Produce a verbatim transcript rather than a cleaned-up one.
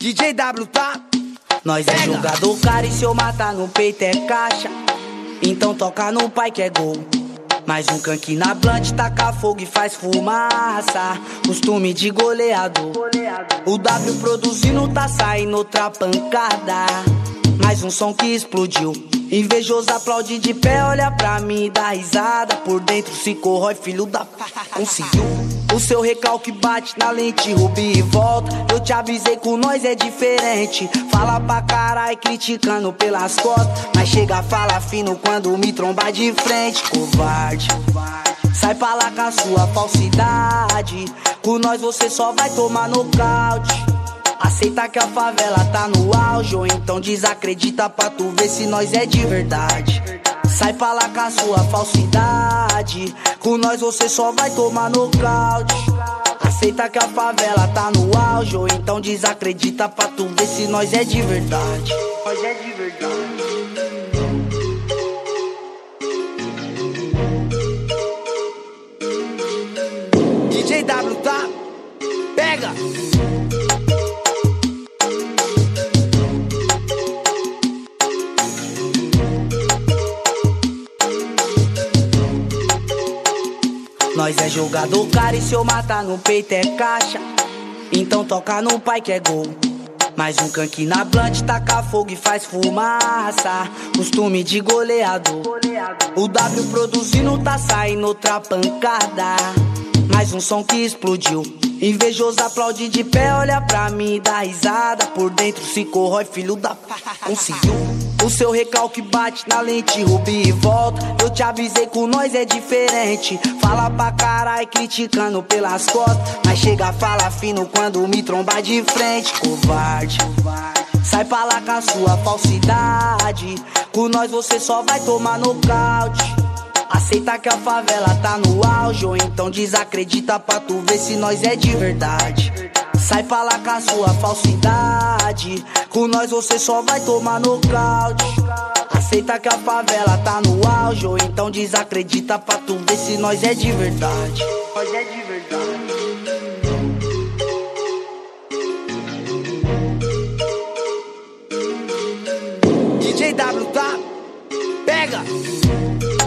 D J W, tá? Nós é jogador, cara, e se eu matar no peito é caixa. Então toca no pai que é gol. Mais um canque na blunt, taca fogo e faz fumaça. Costume de goleador. O W produzindo tá saindo outra pancada. Mais um som que explodiu. Invejoso aplaude de pé, olha pra mim e dá risada. Por dentro se corrói, filho da p... Conseguiu. O seu recalque bate na lente, rubi e volta. Eu te avisei com nós é diferente. Fala pra caralho, criticando pelas costas, mas chega, fala fino quando me trombar de frente. Covarde, sai pra lá com a sua falsidade. Com nós você só vai tomar nocaute. Aceita que a favela tá no auge, ou então desacredita pra tu ver se nós é de verdade. Sai pra lá com a sua falsidade. Com nós você só vai tomar nocaute. Aceita que a favela tá no auge, ou então desacredita pra tu ver se nós é de verdade. Nós é de verdade. D J W, tá? Pega! Nós é jogador, cara, e se eu matar no peito é caixa. Então toca no pai que é gol. Mais um canque na blunt, taca fogo e faz fumaça. Costume de goleador. O W produzindo tá saindo outra pancada. Mais um som que explodiu. Invejoso aplaude de pé, olha pra mim e dá risada. Por dentro se corrói, filho da p... Conseguiu. O seu recalque bate na lente, rubi e volta. Eu te avisei com nós é diferente. Fala pra caralho, criticando pelas costas, mas chega, fala fino quando me trombar de frente. Covarde, sai pra lá com a sua falsidade. Com nós você só vai tomar nocaute. Aceita que a favela tá no auge, ou então desacredita pra tu ver se nós é de verdade. Sai pra lá com a sua falsidade. Com nós você só vai tomar nocaute. Aceita que a favela tá no auge, ou então desacredita pra tu ver se nós é de verdade. Nós é de verdade. D J W, tá? Pega!